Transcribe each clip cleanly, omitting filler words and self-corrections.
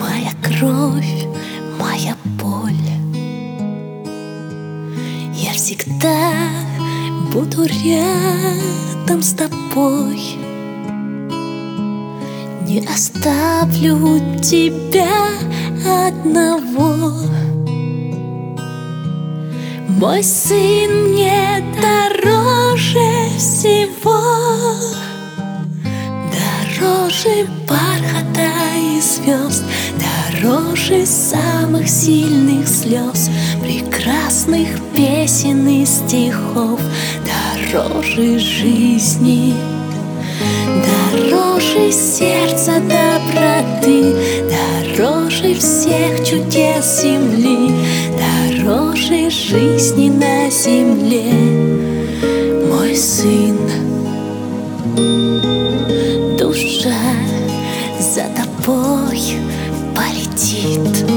моя кровь, моя боль. Я всегда буду рядом с тобой, не оставлю тебя одного. Мой сын мне дороже всего, дороже бархата и звезд, дороже самых сильных слез, прекрасных песен и стихов, дороже жизни, дороже сердца доброты, дороже всех чудес земли, дороже жизни на земле. Мой сын, душа за тобой полетит,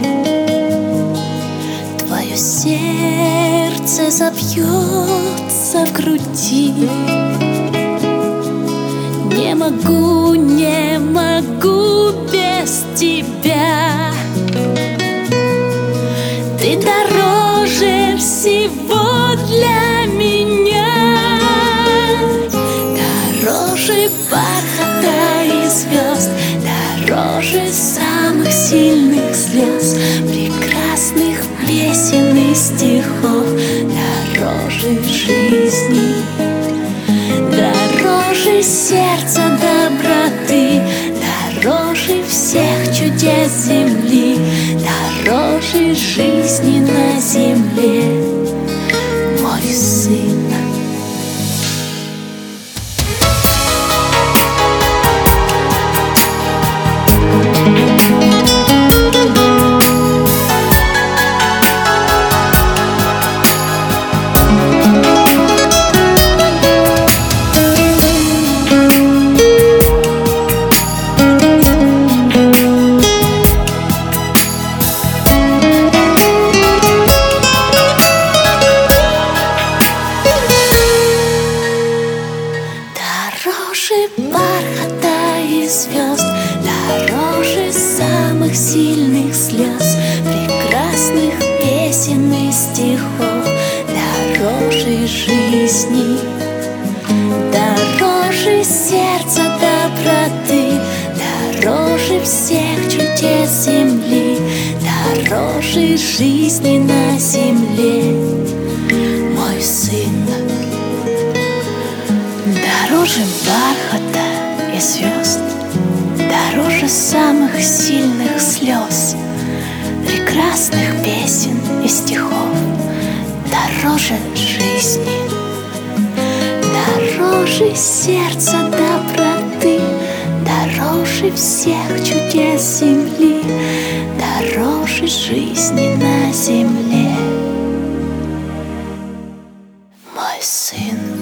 твое сердце забьется в груди. Не могу, не могу без тебя. Ты дороже всего для меня, дороже бархата и звезд, дороже самых сильных слез, прекрасных песен и стихов, дороже жизни, дороже сердца доброты, дороже всех чудес земли, дороже жизни на земле. Мой сын. Дороже бархата и звезд, дороже самых сильных слез, прекрасных песен и стихов, дороже жизни, дороже сердца доброты, дороже всех чудес земли, дороже жизни на земле. Мой сын. Дороже бархата и звезд, дороже самых сильных слез, прекрасных песен и стихов, дороже жизни, дороже сердца доброты, дороже всех чудес земли, дороже жизни на земле. Мой сын.